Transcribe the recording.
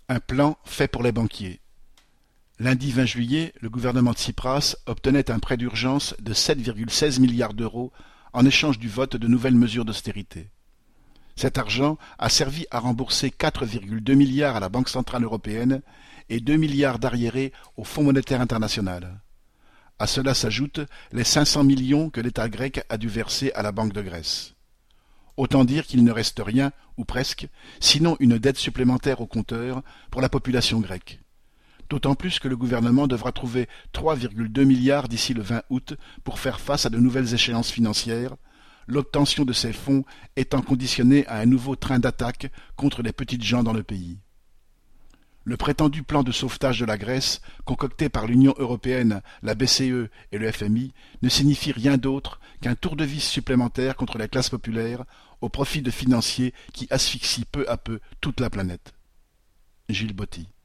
Un plan fait pour les banquiers. Lundi 20 juillet, le gouvernement de Tsipras obtenait un prêt d'urgence de 7,16 milliards d'euros en échange du vote de nouvelles mesures d'austérité. Cet argent a servi à rembourser 4,2 milliards à la Banque centrale européenne et 2 milliards d'arriérés au Fonds monétaire international. À cela s'ajoutent les 500 millions que l'État grec a dû verser à la Banque de Grèce. Autant dire qu'il ne reste rien, ou presque, sinon une dette supplémentaire au compteur pour la population grecque. D'autant plus que le gouvernement devra trouver 3,2 milliards d'ici le 20 août pour faire face à de nouvelles échéances financières, l'obtention de ces fonds étant conditionnée à un nouveau train d'attaque contre les petites gens dans le pays. Le prétendu plan de sauvetage de la Grèce, concocté par l'Union européenne, la BCE et le FMI, ne signifie rien d'autre qu'un tour de vis supplémentaire contre les classes populaires au profit de financiers qui asphyxient peu à peu toute la planète. Gilles Botti.